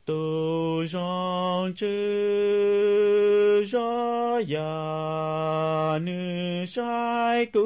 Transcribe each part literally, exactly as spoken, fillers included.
tu rong chư ra ya nữ sai cu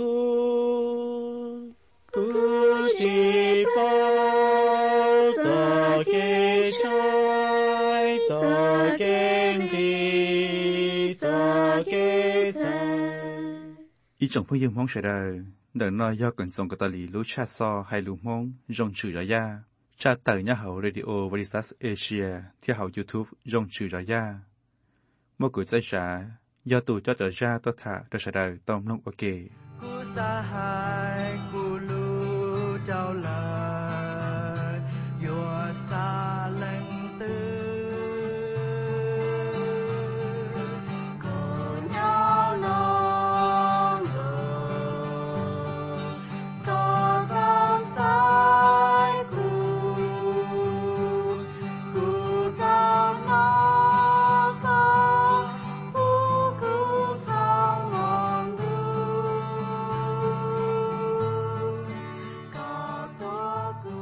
cu chỉ bao giờ kê trái giờ kê đi giờ kê trái ý chồng phương dương mong sẽ đời đợi nói do cần dòng cái tà lý lũ cha so hay lũ mong rong chữ ra ya cha tờ nhà hậu radio Veritas Asia theo hậu YouTube rong chữ ra ya một cuộc giải trả do tù cho trở ra tôi thả tôi sẽ đời tông long ok Cú sa hai cú lu trao lời Yua sa lệnh tư Cô nhau nông đồ Có cao sai cú Cú cao nó cao Cú cú cao ngon đu Có tố cú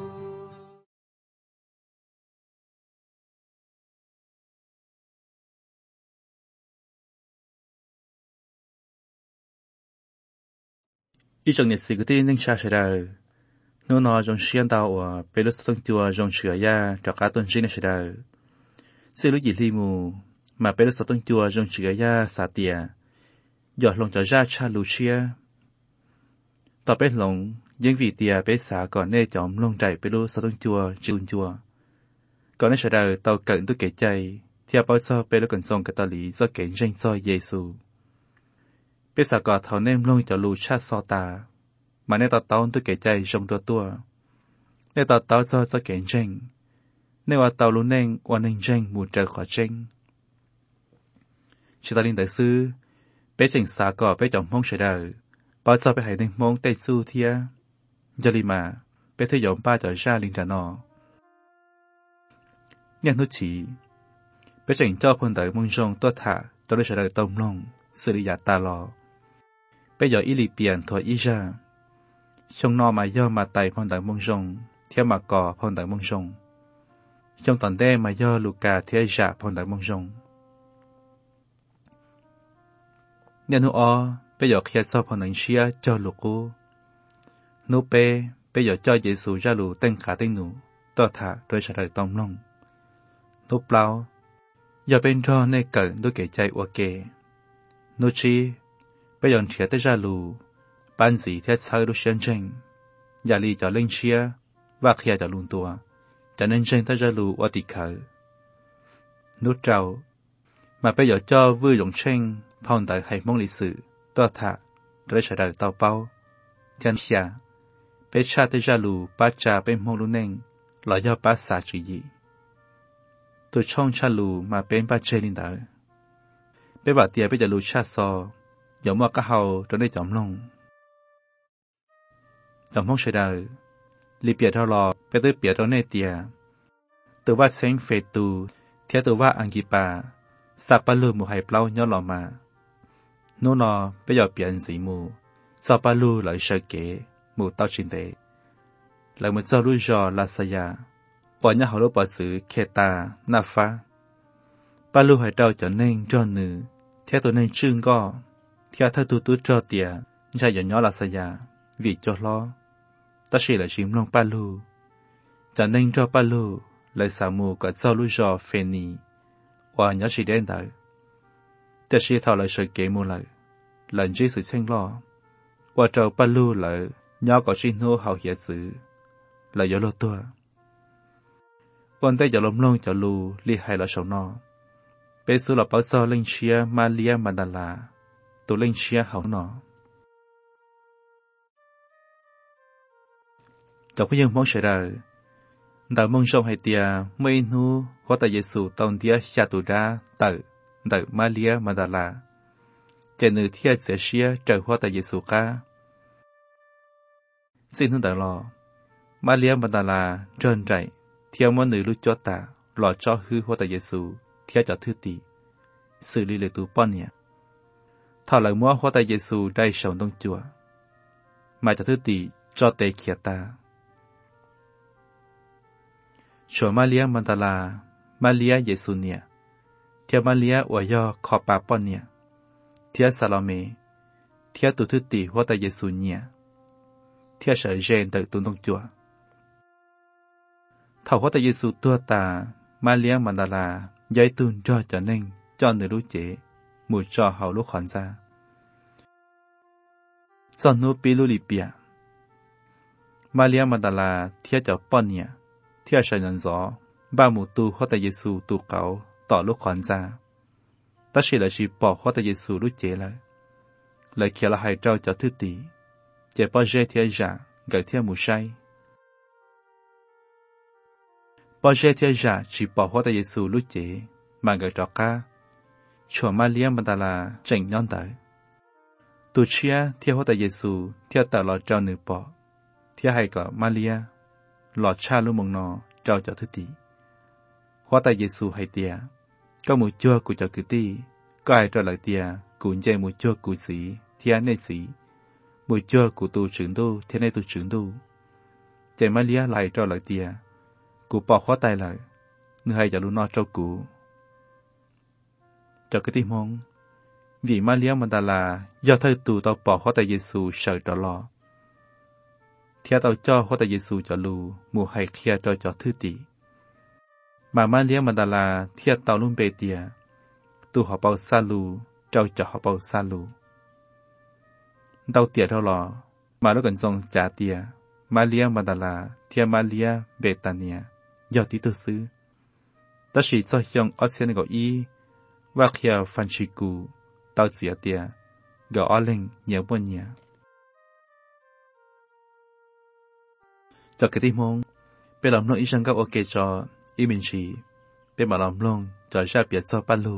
ý chồng nhật sĩ của tin nên cha sẽ đời nếu nó trong xuyên tàu ở bê lứt sông chùa trong sửa ya cho cả tuần sinh sẽ đời sẽ lúc gì li mù mà bê lứt sông chùa trong sửa ya xả tiề giọt lồng cho ra cha Luciaต่อไปหลงยังวีเตียไปสาก่อนเน่จอมลงใจไปรู้สะตุ้งจัวจุนจัวก่อนในชาดาเตาเกิดตัวเกใจเทียบเอาซอไปรู้กันทรงกตาลีซอเก่งเร่งซอเยซูไปสาก่อนเท่าเน่มลงจะรู้ชาซอตามาในต่อเต้าตัวเกใจทรงตัวตัวในต่อเต้าซอซอเก่งเร่งในว่าเต้ารู้เน่งวันหนึ่งเร่งหมู่เจอขอเร่งชิตาลินแต่ซื้อไปเจงสาก่อนไปจอมห้องชาดาป้าจะไปหายหนึ่งมองเตซูเทียจริมาไปเที่ยวป้าจะชาลิงจานอเนี่ยนุชีไปเจงเจ้าพลแต่มุ่งจงตัวถาตัวได้เฉลยต้มลงสิริยาตาลอไปหยออิลิเปียนถอยอีจาชงนอมาย่อมาไตพลแต่มุ่งจงเทียมากอพลแต่มุ่งจงชงตอนเด้มาย่อลูกาเทียจ่าพลแต่มุ่งจงเนี่ยนุอไปหยอกเขียดซอพอหนังเชียเจ้าลูกกูนูเปไปหยอกเจ้าเยซูจ้าลูเต้นขาเต้นหนูต่อถาโดยเฉลยตอมลงนูเปล่าอย่าเป็นรอในเกิดด้วยเกใจอวเกนูชีไปหยอกเฉียดจ้าลูปันสีเทียดเชิดดูเชียนเจงอย่าลีจะเล่นเชียว่าเขียดจะลุนตัวจะเน้นเจงจ้าลูว่าติเขานูเจ้ามาไปหยอกเจ้าวิหยงเชงพอนแต่ให้มองลิสือตัวถาโดยเฉลยเตาเป้าเทียนเสียไปชาติจาลูป้าจ่าเป็นมองลุเน่งหล่อย่อป้าสาจุยีตัวช่องชาลูมาเป็นป้าเจลินดาไปบาดเตียไปจะลูชาซออย่ามัวกะเฮาจนได้จอมลงจอมห้องเฉดาลีเปียทอรอไปตื้อเปียตอนเนเตียตัวว่าเซงเฟตูเทียตัวว่าอังกีปาสับปะลูมูไฮเปล่าย่อหล่อมาโนนอไปหยอดเปลี่ยนสีมูเจ้าปาลูไหลเชเก๋มูเต้าชินเตหลังมันเจ้าลุยจอลาสยาปอนยาเขาลูกปอสือเคตานาฟ้าปาลูให้เต้าจะเน่งจอนือเทียตัวเน่งชื่งก็เทียถ้าตูตูจอเตียใช่หย่อนย่อลาสยาวิจอล้อตัดชีเลยชิมลงปาลูจะเน่งจอปาลูเลยสามูกับเจ้าลุยจอเฟนีว่าย่อชีเด่นได้แต่ชีเท่าเลยเฉยเก๋มูเลยหลังจีสื่อเช่งล้อว่าเจ้าป้าลู่เลยย่อก็ชิโน่เฮาเหียซื้อเลยย่อโลตัววันได้จะล้มลงจะลูรีให้เราชาวนอไปซื้อหลับเป้าเจ้าเล่งเชียมาเลียมันดาลาตัวเล่งเชียเฮาหนอจากผู้ยังมองเฉยได้แต่มองชมให้เตียไม่นู้ว่าแต่เยซูตอนเดียชาตุดาเตอเดมาเลียมาดาลาเจนือเทียเสียเชียเจอว่าแต่เยซูก้าสิ่งนั้นแต่รอมาเลียมาดาลาเจนใจเทียมันหนึ่งลุจตาหล่อจ่อฮือว่าแต่เยซูเทียจะทื่อตีสื่อลีเลตูป้อนเนี่ยถ้าหลังมัวว่าแต่เยซูได้ชงต้องจัวมาจะทื่อตีจ่อเตะเขียตาชวนมาเลียมาดาลามาเลียเยซูเนี่ยเทียมาเลียอวยอขอปาป้อนเนี่ยเทียซาลาเมเทียตุทุติหัวตาเยซูเนี่ยเทียเฉยเจนเตตุนงจัวเท่าหัวตาเยซูตัวตามาเลียมันดาลายายตุนจ่อจะเน่งจ่อเนรู้เจหมู่จ่อเฮาลูกขอนซาจอนนูปีลูลิเปียมาเลียมันดาลาเทียจะป้อนเนี่ยเทียเฉยนันซอบ้าหมู่ตูหัวตาเยซูตูเก่าต่อลูกขอนซาตัดสิละชีปอกหัวตาเยซูรู้เจเลยเลยเขียนละให้เจ้าจะทื่อตีเจ็บป้อเจเทียจ่าเกิดเทียหมู่ใช่ป้อเจเทียจ่าชีปอกหัวตาเยซูรู้เจมาเกิดจอกก้าชัวมาเลียมันดาลาเจ๋งย้อนเต๋อตูเชียเทียหัวตาเยซูเทียแต่หลอดเจ้าหนึ่งปอเทียให้กับมาเลียหลอดชาลุมงนอเจ้าจะทื่อตีหัวตาเยซูให้เตียก็มูจั่วกูจะคือตีก็ไอ้ตัวหลักเตียกูใจมูจั่วกูสีเทียในสีมูจั่วกูตูจึงดูเทียในตูจึงดูใจมาเลียไหลตัวหลักเตียกูปอกหัวตายเลยเนื้อให้จะรู้นอเจ้ากูจะคือที่มองvìมาเลียมันดาลายอดเธอตูต่อปอกหัวตาเยซูเฉยตลอดเทียต่อเจ้าหัวตาเยซูจะรู้มูให้เคลียจอจอทื่อตีมามาเลียมันดาลาเทียเตาลุ่มเปเตียตูหอเปาซาลูเจ้าจะหอเปาซาลูเตาเตียเท่าหล่อมาแล้วกันทรงจ่าเตียมาเลียมันดาลาเทียมาเลียเบตาเนียยอดที่ตัวซื้อตัดสินใจยองออสเซนกับอีว่าเขียฟันชิกูเตาเสียเตียกับออเล่งเหนียวบนเนียจากกระติมงเป็นลำน้องอีชังกับโอเคจออีมินชีเป็นมาลำลงจอชาเปียซอปัลลู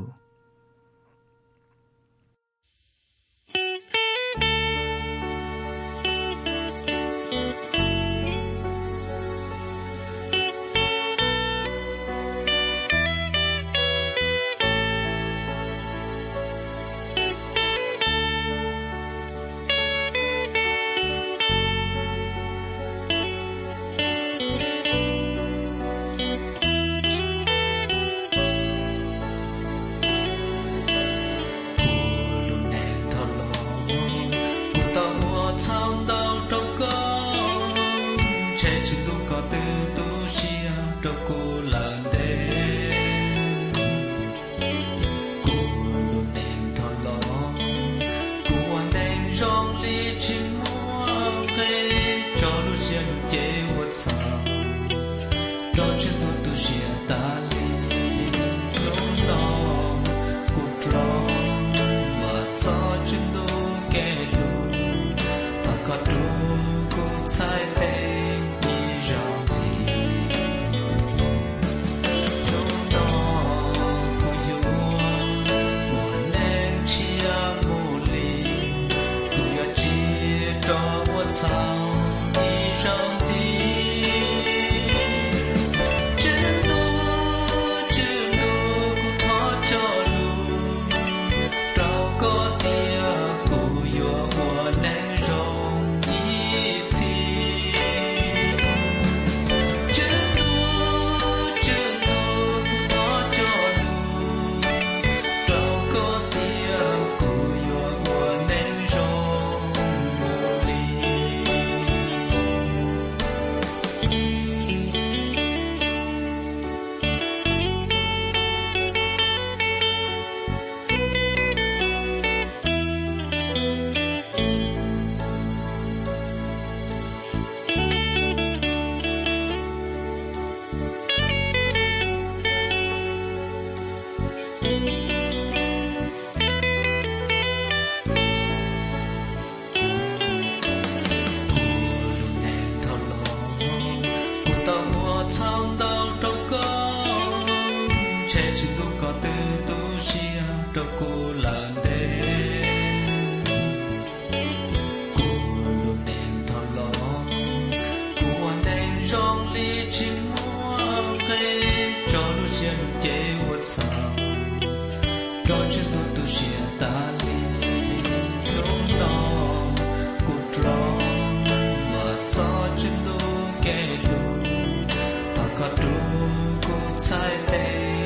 Hãy subscribe cho kênh Ghiền Mì Gõ để không bỏ lỡ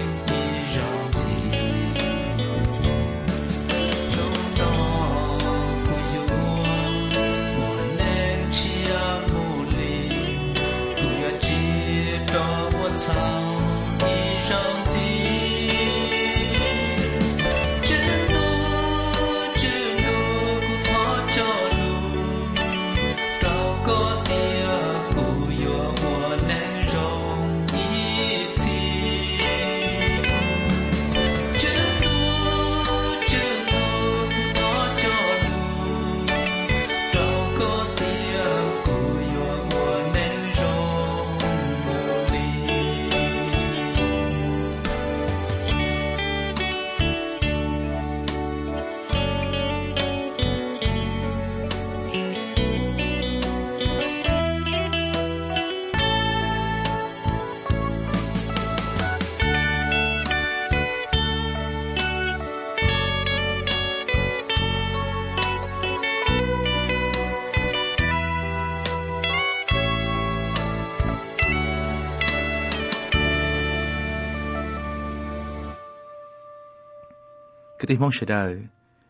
cứ tí mong sẽ đời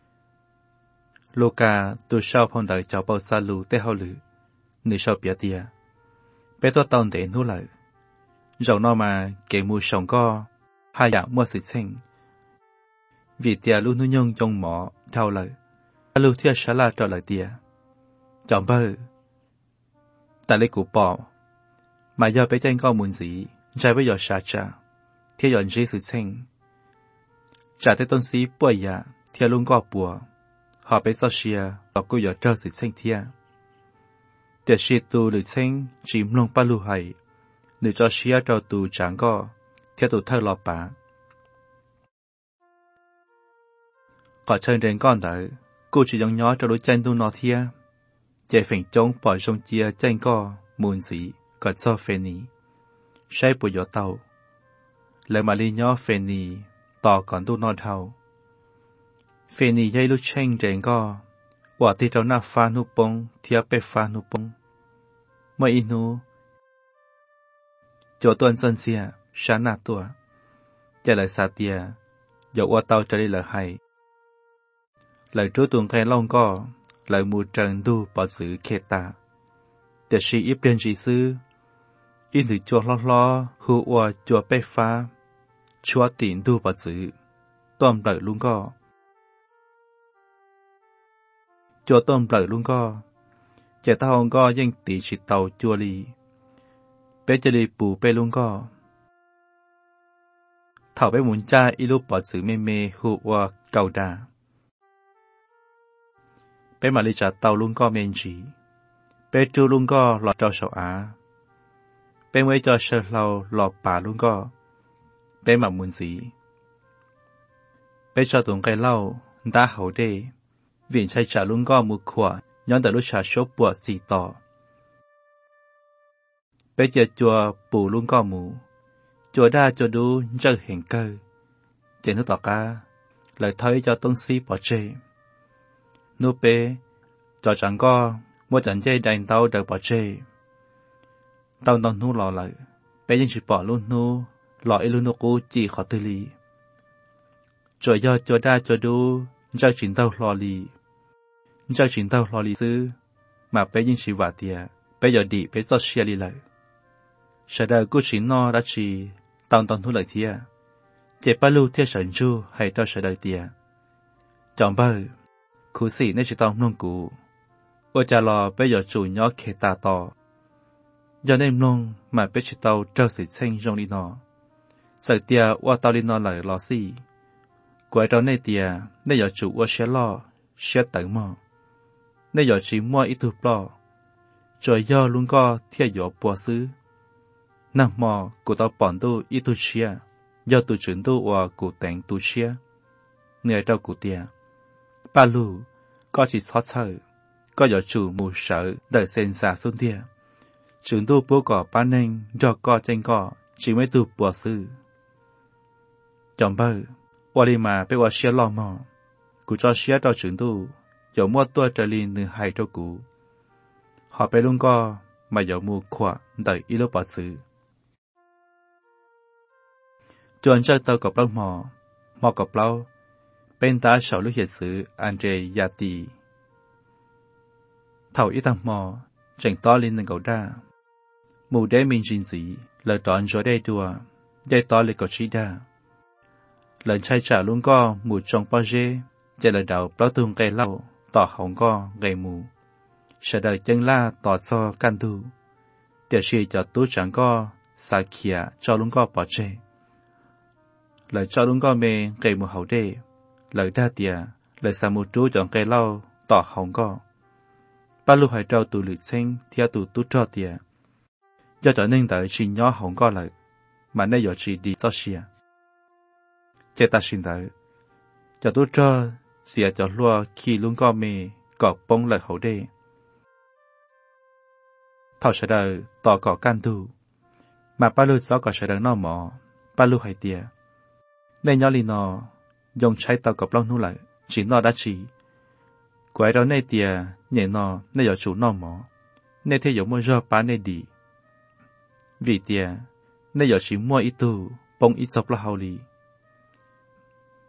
lô ca tôi sau phong đời cháu bao xa lù tế hao lử nữ sau bia tia bé tôi tao để nô lại dầu nó mà kể mùi sống co hai dạng mua sự sinh vì tia luôn nuôi nhung trong mỏ thao lại lưu thiệt xả la trở lại tia chọn bơ tại lấy cụ bỏ mà giờ bé tranh con muốn gì trai bây giờ xả trả thiệt dọn dễ sự sinh trả tới tôn sĩ bùi ya thiệt luôn có bùa họ bé sao xia họ cô giờ trơ sự sinh thiệt để xia tu được sinh chìm lông ba lưu hay nữ cho xia cho tu chẳng có thiệt tu thơ lọ bả có chân đến con đấy cô chỉ giống nhỏ cho đối tranh tu nó thiệt chạy phình trống bỏ trong chia tranh co muốn gì có cho phê ní sai bùi gió tàu lời mà li nhỏ phê ní tỏ còn tu non thầu phê ní dây lúc tranh tranh co quả thì cháu na pha nu bông thiệt bê pha nu bông mới inu chỗ tuần sân xia sáng nạt tua chạy lại xa tia dẫu qua tàu trở đi lời hay lời chúa tuần khen long co lời mù trần đu bỏ sự khê ta để sĩ ít bên dị sư in từ chùa lo lo hù ua chùa bê pha chúa tỉnh đu bỏ sự tôm lợi luôn co chùa tôm lợi luôn co trẻ ta hồng co danh tỷ chỉ tàu chùa lì bé chơi lì bù bê luôn co thảo bé muốn cha ít lúc bỏ sự mê mê hù ua cầu đà bé mà đi trả tàu luôn co men chỉ bé chú luôn co lọt cho sầu á bé mới cho sơ lâu lọt bà luôn co bé mà muốn gì bé cho tụng cái lâu đã hậu đê viện chạy trả luôn co một khỏa nhón tới lúc trả số bùa xì tỏ bé chờ chùa bù luôn co mù chùa đa chùa đu chơi hiện cơ trên nước tỏ ca lời thấy cho tôn sĩ bỏ chê nô bê cho chẳng có mua chẳng dây đành tao được bỏ chê tao nông nô lò lại bé nhưng chỉ bỏ luôn nô lò ấy luôn nô cô chỉ khó tư lý rồi do cho đa cho đu cho chính tao lò lì cho chính tao lò lì sư mà bé nhưng chỉ vả tìa bé giờ đi bé cho xia lì lại sợ đời cô chỉ no đã chỉ tao nông nô lại thìa chế ba lưu theo sẵn chu hay cho sợ đời tìa chọn bơ cú sĩ nên chỉ tao nông cú ôi cha lò bây giờ chủ nhỏ khề ta to giờ nên nông mà bây chỉ tao trao sự xanh trong đi nó sợ tia qua tao đi nó lại lò xì quay đó nên tia nên giờ chủ qua xe lo xe tận mò nên giờ chỉ mua ít thục lo rồi giờ luôn có thiệt giờ bỏ xứ nằm mò của tao bọn tu ít tu xe giờ tu chuyển tu qua của tèn tu xe người đâu của tia ba lù có chỉ xót sợ có giờ chủ mù sợ đợi sen xa xuống tia trường tu bố cỏ ba nên do co tranh cỏ chỉ mới tu bỏ sư chọn bơ qua đi mà bé qua xe lo mò cụ cho xe cho trường tu dẫu mua tua trở lên nửa hai cho cụ họ bé luôn co mà dẫu mù khỏa đợi ít lúc bỏ sư chọn cho tao cọp lâu mò mò cọp lâu bên ta sau lúc hiện sự Andre Yati thầu ít tăng mò chẳng to lên nâng cầu đa mù đế mình xin gì lời đón rồi đây đùa đây to lên cầu trí đa lần trai trả luôn co mù trong bao dê chạy lời đầu bao tung cây lau tỏ hỏng co gây mù sợ đời chân la tỏ cho can tu tiểu sĩ cho tú chẳng co xa khía cho luôn co bỏ chê lời cho luôn co mê gây mù hậu đê lời đa tìa lời xa mù trú chọn cây lau tỏ hỏng co ba lưu hải trâu tù lự xanh theo tù tú cho tìa do trở nên tới chỉ nhỏ hỏng co lại mà nay giờ chỉ đi cho xìa chế ta xin tới cho tú cho xìa cho lua khi luôn co mê cọp bông lời hậu đê thảo sẽ đời tỏ cỏ can tu mà ba lưu gió cỏ sẽ đời nó mỏ ba lưu hải tìa nên nhỏ lì nó dùng trái tàu cọp long nu lại chỉ nó đã chỉ quái đó này tìa nhảy nó nên giờ chủ nó mỏ nên thế giống mua do bán này đi vì tìa nên giờ chỉ mua ít tu bông ít sọc là hậu lì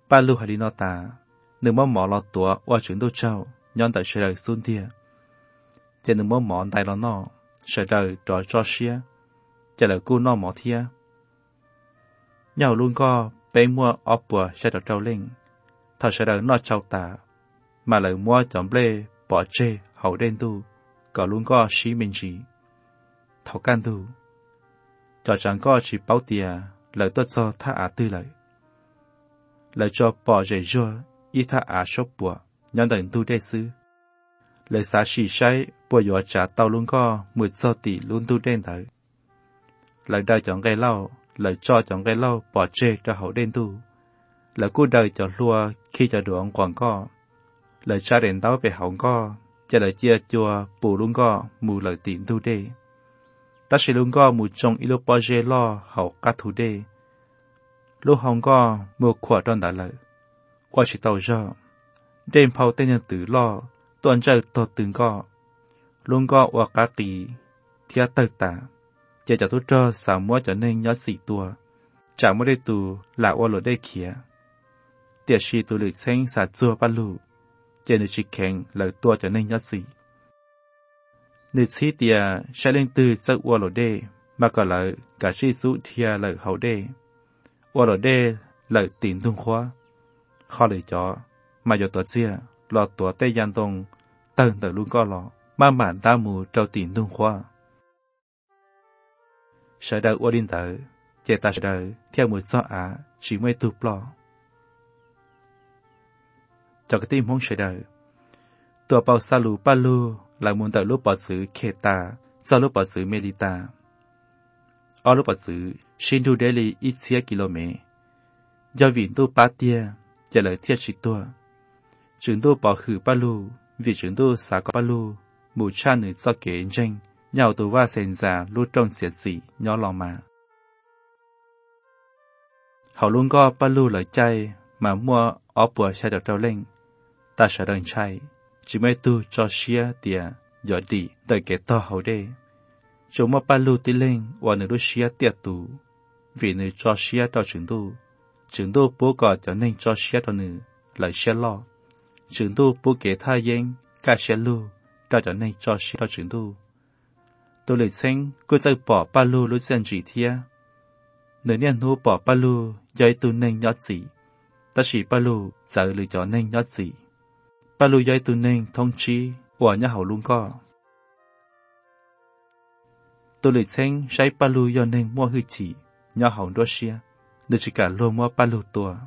ba lu hay đi nó ta đừng mò mò lo tua qua chuyện đâu trâu nhon tại sẽ đời xuân tia trên đừng mò mò tay lo nó sẽ đời trò cho xía chỉ là cô nó mò thia nhau luôn có bé mua ốp bùa sẽ được trâu lên thằng sẽ đời nó trâu ta mà lại mua chọn lê bỏ chê hậu đen tu có luôn có xí mình gì thầu can tu cho chẳng có chỉ bảo tia lời tốt cho tha á tư lời lời cho bỏ dễ dưa ít tha á shop bùa nhân đừng tu đế sư lời xá xì say bùa dọa trả tàu luôn có mười sáu tỷ luôn tu đen tới lời đời chọn gây lau lời cho chọn gây lau bỏ chê cho hậu đen tu lời cú đời cho lua khi cho đường quảng co lời cha đền tao về hậu co cho lời chia chùa bù luôn co mù lời tiền tu đê ta sẽ luôn co mù trong ilo bỏ chê lo hậu cá thủ đê lúc hồng co mù khỏa tròn đã lợi qua chỉ tàu ra đêm phao tên nhân tử lo tuần trời tọt từng co luôn co qua cá tì thia tơ tả chỉ cho tôi cho sao mua cho nên nhớ xì tua chả mua đây tù là qua lối đây kia tiệt si tù lịch sinh sạt chua ba lù chỉ được chỉ khen lời tua cho nên nhớ xì nữ sĩ tiệt sẽ lên từ giấc qua lối đây mà còn lại cả si số thia lời hậu đây qua lối đây lời tiền tung khóa khó lời cho mà giờ tuột xia lọt tuột tây gian tông tần tờ luôn co lọ mà màn ta mù trâu tiền tung khóa sợ đời qua điên tử chế ta sợ đời theo một gió á chỉ mới tụp lo cho cái tim không sợ đời tua bao sa lù ba lù là muốn tự lúc bỏ xứ khê ta sau lúc bỏ xứ melita ở lúc bỏ xứ xin thu để li ít xía km do viện tu ba tia trả lời thiết chỉ tua trường tu bỏ khử ba lù vì trường tu xả có ba lù mù cha nữ do kế tranh nhau tu va sen già lúc trong xiết xỉ nhỏ lòng mà họ luôn có ba lù lời chay mà mua ở bùa sẽ được trâu lên ta sẽ đừng chay chỉ mấy tu cho xía tìa giỏi đi tới cái to hậu đê chúng mà ba lù tí lên và nữ đôi xía tiệt tù vì nữ cho xía cho trường tu trường tu bố gọi cho nên cho xía cho nữ lời xía lo trường tu bố kế tha yên cả xía lù cho cho nên cho xía cho trường tu tôi lấy xem cô sẽ bỏ ba lô lúc xem chỉ thia nếu nhân hú bỏ ba lô giấy tu nên nhót gì ta chỉ ba lô giờ lựa chọn nên nhót gì ba lô giấy tu nên thông chi của nhà hậu luôn có tôi lấy xem sai ba lô do nên mua hư chỉ nhà hậu đua xia được chỉ cả lô mua ba lô tua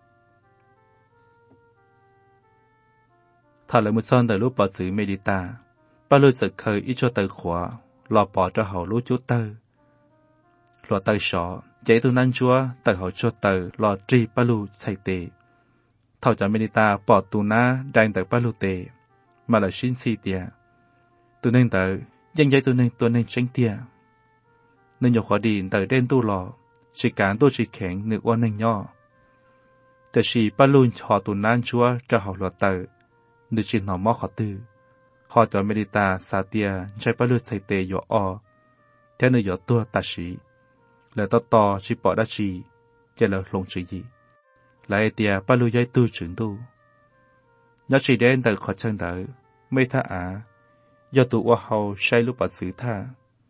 thảo lại một son từ lúc bỏ xứ medita ba lô giật khởi ít cho từ khóa lò bỏ cho hậu lũ chú tơ lò tơ sọ chạy từ nan chúa từ hậu cho tơ lò tri ba lu say tê thầu cho medita bỏ tù na đang từ ba lu tê mà là xin si tia từ nên từ dân dạy từ nên từ nên tránh tia nên nhiều khó đi từ đen tu lò chỉ cán tu chỉ khéng nửa quan nên nhỏ từ chỉ ba lu họ tù nan chúa cho hậu lò tơ nửa chỉ nó mò khó tư họ cho medita sa tia chạy ba lu say tê yo o theo nơi yo tua ta sĩ lời to to chỉ bỏ đá chỉ chỉ là lồng chữ gì lại tia ba lu giấy tu trưởng tu nhớ chỉ đến từ khó chân tới mấy tha á do tụ qua hậu say lúc bỏ xử tha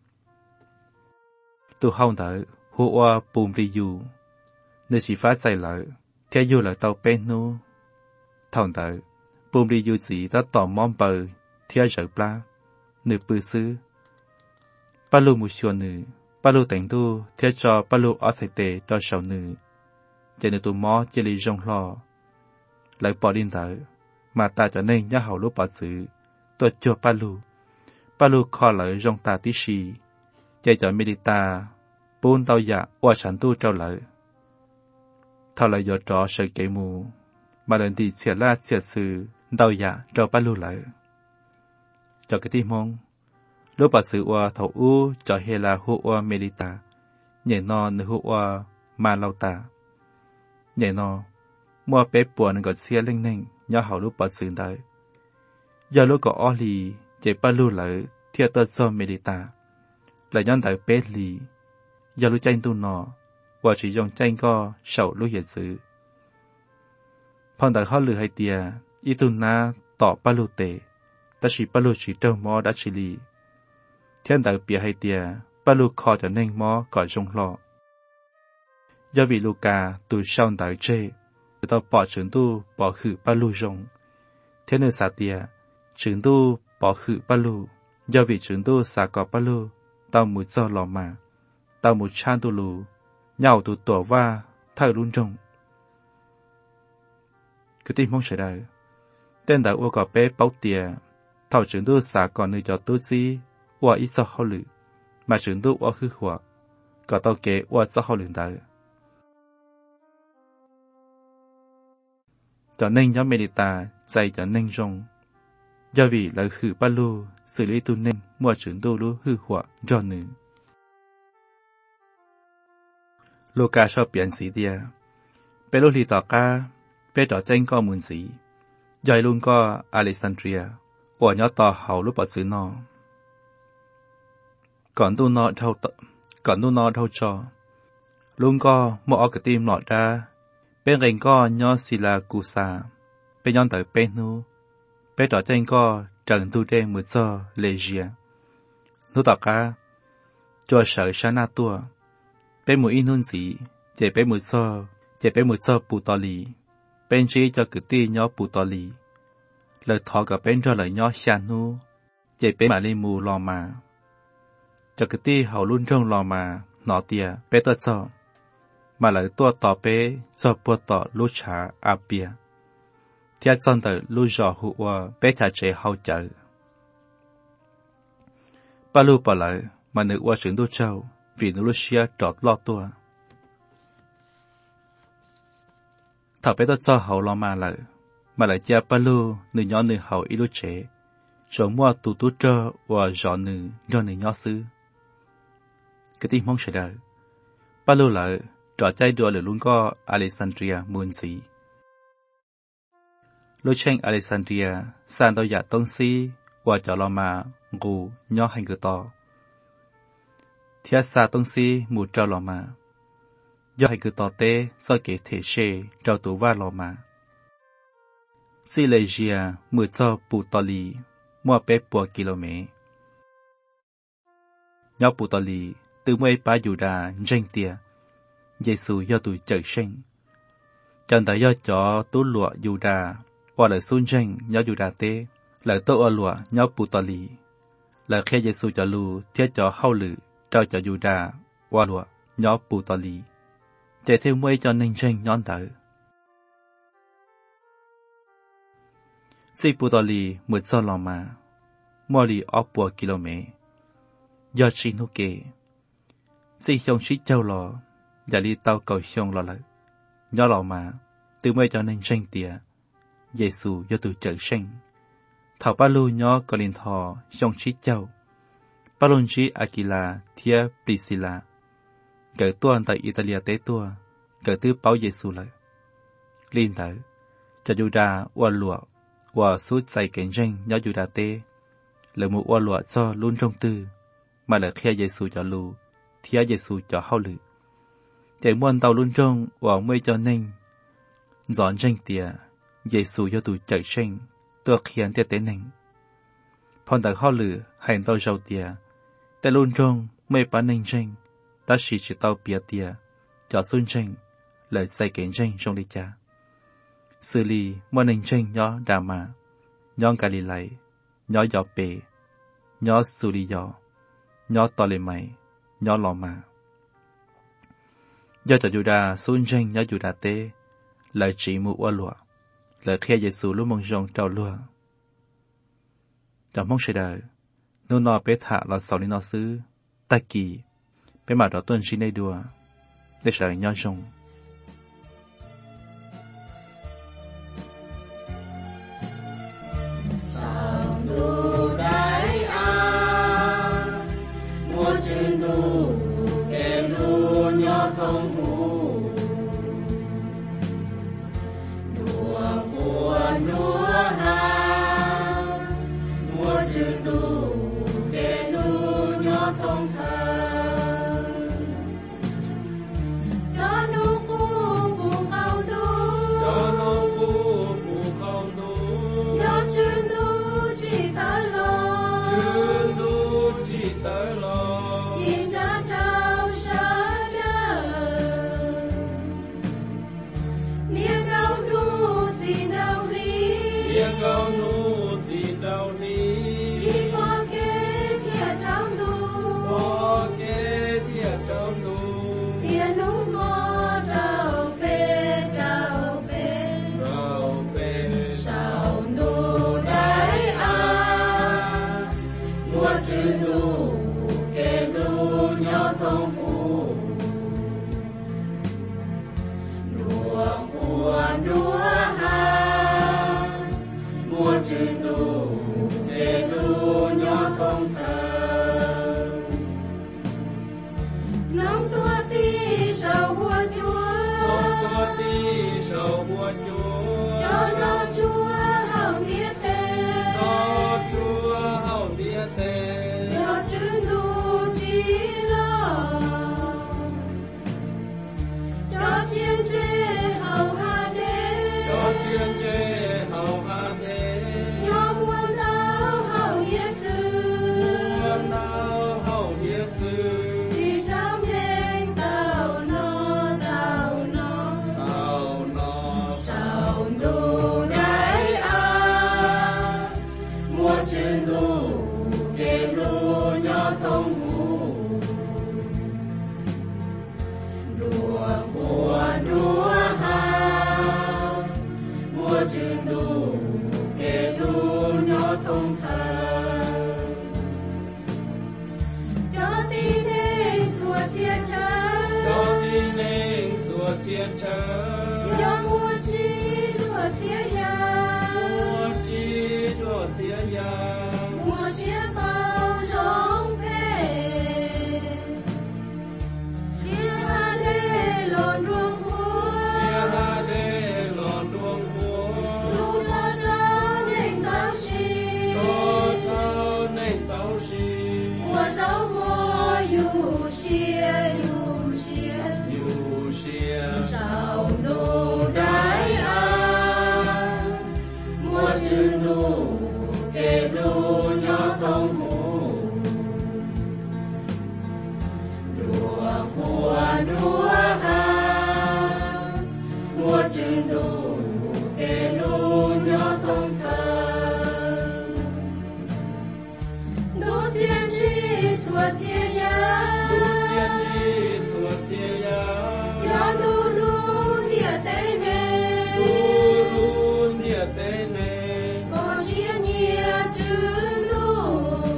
tụ hậu tới hô qua bùm đi dù nơi chỉ phát say lợi theo dù là tàu bên nu thòng tới bùm đi dù gì đã tỏ mong bờ theo giờ pla nửa bự sư ba lu một xuân nửa ba lu tỉnh tu theo cho ba lu ở sài tề cho sầu nửa cho nên tụi mò chỉ lý rong lo lại bỏ đi tới mà ta cho nên nhớ hậu lúc bỏ xử tôi cho ba lu ba lu khó lại rong ta tí xì chạy cho medita bốn tàu dạ qua sản tu trao lại thao lại do trò sự kể mù mà lần thì xỉa la xỉa sự tàu dạ trao ba lu lại cho cái tim mong lúc bà sự qua thầu u cho hê la hô qua medita nhảy no nữ hô qua ma lau ta nhảy no mua bé bùa nên gọi xe lên nền nhớ hậu lúc bà sự tới giờ lúc có o lì chạy ba lu lại theo tôi cho medita lại nhón tới bé lì giờ lúc tranh tu nọ qua chỉ dùng tranh co sầu lúc hiện sự phong đại họ lừa hay tia ít tu na tỏ ba lô tệ ta chỉ ba lô chỉ trâu mò đã chỉ lì thiên đại bịa hay tia ba lô khó cho nên mò cõi trong lọ do vì Luca từ sau đại chê từ tao bỏ trường tu bỏ khử ba lô rong thế nên sa tia trường tu bỏ khử ba lô do vì trường tu sa cọp ba lô tao muốn cho lò mà tao muốn chan tu lù nhau tu tổ va thay luôn trong cái tin mong sẽ đời tên đại ua cọp bé bao tia thảo trường tu sa còn nơi cho tu si ua ít cho họ lử mà trường tu ua khử hòa có tao kế ua cho họ lử đời cho nên nhóm medita dạy cho nên rong do vì lời khử ba lô xử lý tu nên mua trưởng tu lú hư họa cho nữ Luca cho biển sĩ tia bé lô lì tỏ ca bé tỏ tranh co mùn sĩ dạy luôn co Alexandria của nhỏ tỏ hậu lúc bỏ xứ nó còn tu nó thâu còn tu nó thâu cho luôn co một ở cái tim lọt ra bên cạnh co nhỏ xì là cù sa bên nhon tới bên nu bé tỏ tranh co trần tu đen một giờ lệ dìa nô tỏ ca cho sợ sa na tua bé một in hôn gì chỉ bé một giờ chỉ bé một giờ bù tò lì bên chỉ cho cứ ti nhỏ bù tò lì lời thọ cả bên cho lời nhỏ xa nu chỉ bé mà lên mù lò mà cho cứ ti hậu luôn trong lò mà nọ tia bé tôi cho mà lời tua tỏ bé cho bùa tỏ lú trà à bia thiết dân tử lưu dò hụ hòa bé trả chế hậu chợ. Ba lưu bỏ lại mà nữ hòa trưởng đô châu vì nữ lưu xia trọt lo tua. Thảo bé tốt cho hậu lo mà lại mà lại cha ba lưu nữ nhỏ nữ hậu ý lưu chế cho mua tù tù trơ và dọ nữ do nữ nhỏ sư. Cái tin mong sẽ đời. Ba lưu lại trọ chay đùa lửa luôn có Alexandria muôn sĩ. Lối tranh Alexandria san đôi giả tông si và cho lo mà ngủ nhỏ hành cửa to. Thiết xa tông si mù trao lo mà. Do hành cửa to tế do kể thể xê trao tù va lo mà. Si lệ dìa mù cho bù tò lì mua bé bùa km. Nhỏ bù tò lì từ mấy bá dù đà danh tìa. Giê-xu do tụi trời sinh. Chẳng đã do cho tú lụa dù đà và lời xuân tranh nhỏ dù đà tế, lời tô ở lụa nhỏ bù tò lì. Lời khe Giê-xu cho lù thiết cho hậu lự trao cho dù đà và lụa nhỏ bù tò lì. Chạy theo mây cho nên tranh nhón đỡ. Si bù tò lì mượt cho lò mà. Mò lì ọc bùa km. Do chi nô kê. Si hiông xích châu lò. Giả li tao cầu hiông lò lợi. Nhỏ lò mà. Từ mây cho nên tranh tìa. Giê-xu do từ trời sinh. Thảo ba lưu nhỏ có linh thò hiông xích châu. Ba lôn chí Aquila thia Priscilla. Gỡ tuần tại Italia tế tua. Gỡ tư báo Giê-xu lợi. Linh tử. Cho dù đà ua lụa. Ua suốt dày kênh danh nhỏ dù đà tế. Lời mụ ua lụa cho luôn trong tư. Mà lời khe Giê-xu cho lù. Thia Giê-xu cho hao lự. Chạy muôn tàu luôn trong và mây cho nên dọn danh tìa Giê-xu do tụi chạy sinh tôi khiến tiết tế nành phong tạc họ lử hành tàu giàu tìa tại luôn trong mây bán nành danh ta chỉ chỉ tàu bia tìa cho xuân danh lời dạy kén danh trong lý cha xử lý muôn nành danh nhỏ đà mà nhỏ gà lì lại nhỏ gió bể nhỏ xử lý gió nhỏ to lệ mày nhỏ lò mà. Do cho Juda xuân tranh nhỏ Juda tế, lời chỉ mụ ua lụa, lời khe Giê-xu lúc mong rong trao lụa. Trong mong sẽ đời, nô nọ bế thạ là sau lý nọ sư, ta kỳ, bế mà đó tuần xin đây đùa, để sợ nhỏ rong. Cho chữ đủ để đủ nhỏ không thờ nông tua ti sầu bùa chúa nông tua ti sầu bùa chúa cho nó chúa hậu nghĩa tê cho chúa hậu nghĩa tê cho chữ đủ chỉ lo cho chiên trê hậu hà đế cho chiên trê hậu hà đế nhỏ buồn đau hậu nghĩa tư buồn đau hậu nghĩa tư chỉ trong đêm tàu nó tàu nó tàu nó sao đủ đại a mua chữ đủ để đủ nhỏ thông ngủ đùa mùa đùa hà mua chữ đủ để đủ nhỏ thông thờ cho tin nên chùa chia chở cho đi nên chùa chia chở cho mua chi chùa chia ya mua chi chùa chia ya mua chia bao rong phê chia hà đê lòn ruộng vua chia hà đê lòn ruộng vua lu cho đó nên tao xì cho thao nên tao xì mua rau mua yu xia yu xia yu xia sao đủ đại a mua chữ đủ để đủ nhỏ thông ngủ đùa mùa đùa hà mua chữ đủ để đủ nhỏ thông thờ đủ thiên chi chùa chia ya thiên chi chùa chia ya ya đủ đủ địa tây nê lu lu địa tê nê có chia nhia chữ đủ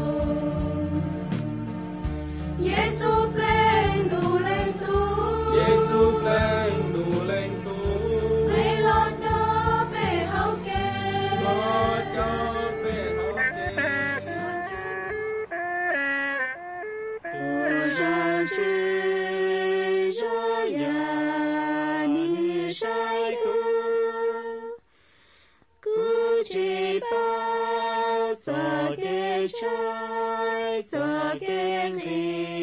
Giêsu lên đủ lên tu Giêsu lên đủ lên tu lấy lo cho bề hậu kê lo cho về hậu kê tu ra chữ ra ya ni sai tu cứ chỉ bao giờ kê trái giờ kê